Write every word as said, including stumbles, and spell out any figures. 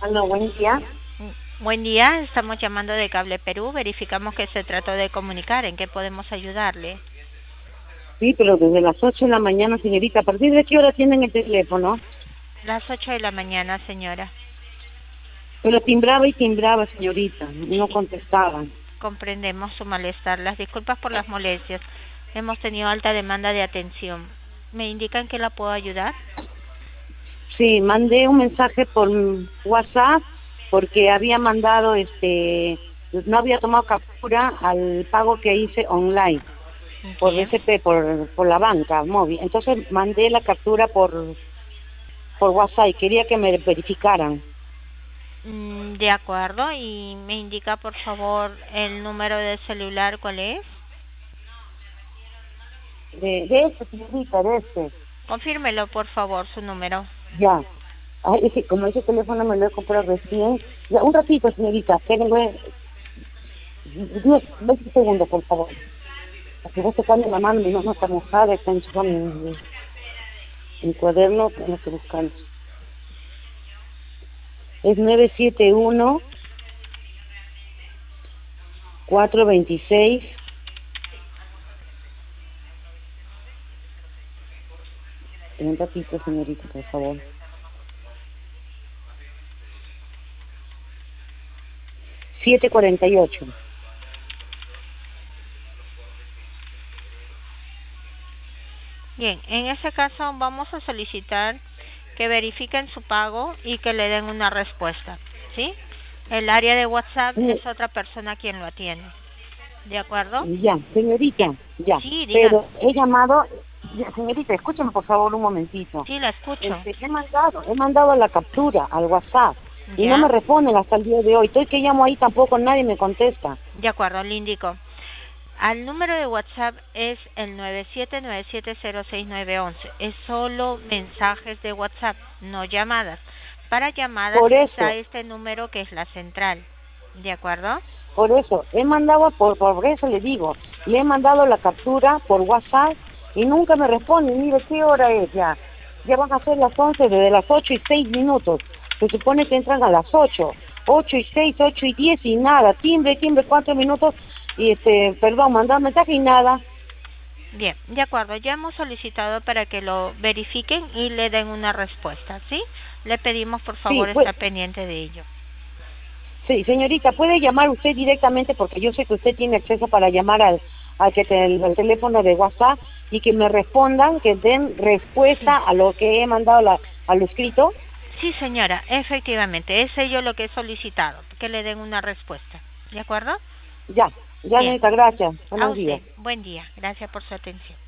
Aló, buen día. Buen día, estamos llamando de Cable Perú. Verificamos que se trató de comunicar. ¿En qué podemos ayudarle? Sí, pero desde las ocho de la mañana, señorita. ¿A partir de qué hora tienen el teléfono? Las ocho de la mañana, señora. Pero timbraba y timbraba, señorita. No Sí, contestaban. comprendemos su malestar. Las disculpas por las molestias. Hemos tenido alta demanda de atención. ¿Me indican que la puedo ayudar? Sí, mandé un mensaje por WhatsApp porque había mandado, este, no había tomado captura al pago que hice online por Bien. B C P, por, por la banca móvil. Entonces mandé la captura por, por WhatsApp y quería que me verificaran. Mm, de acuerdo. ¿Y me indica, por favor, el número de celular cuál es? De, de este, señorita, de este. Confírmelo, por favor, su número. Ya. Ay, es que como ese teléfono me lo he comprado recién. Ya, un ratito, señorita. Espérenme diez, veinte segundos, por favor. Porque voy tocando la mano, mi mano está mojada, está enchufando mi, mi, mi cuaderno, tengo que buscarlo. Es nueve siete uno, cuatro dos seis. Un ratito, señorita, por favor. siete cuarenta y ocho. Bien, en ese caso vamos a solicitar que verifiquen su pago y que le den una respuesta, ¿sí? El área de WhatsApp Eh, es otra persona quien lo atiende, ¿de acuerdo? Ya, señorita, Bien, ya. sí, dígame, Pero he llamado, ya, señorita, escúchame por favor un momentito. sí, la escucho, Este, he mandado, he mandado la captura al WhatsApp y no me ¿ya? responden hasta el día de hoy. Estoy que llamo ahí tampoco nadie me contesta. De acuerdo, le indico. Al número de WhatsApp es el nueve siete nueve siete cero seis nueve uno uno. Es solo mensajes de WhatsApp, no llamadas. Para llamadas Por está eso, este número que es la central, ¿de acuerdo? por eso, he mandado, por, por eso le digo, le he mandado la captura por WhatsApp y nunca me responden. Mire, ¿qué hora es ya? Ya van a ser las once, desde las ocho y seis minutos. Se supone que entran a las ocho, ocho y seis, ocho y diez y nada. Timbre, timbre, cuatro minutos y este, perdón, mandar mensaje y nada. Bien, de acuerdo, ya hemos solicitado para que lo verifiquen y le den una respuesta, ¿sí? Le pedimos por Sí, favor pues, estar pendiente de ello. sí, señorita, puede llamar usted directamente porque yo sé que usted tiene acceso para llamar al, al, que te- al teléfono de WhatsApp y que me respondan, que den respuesta Sí, a lo que he mandado la, a lo escrito. sí señora, efectivamente, es ello lo que he solicitado, que le den una respuesta, ¿de acuerdo? Ya, ya, Bien, señorita, gracias. a Buenos días. usted, buen día, gracias por su atención.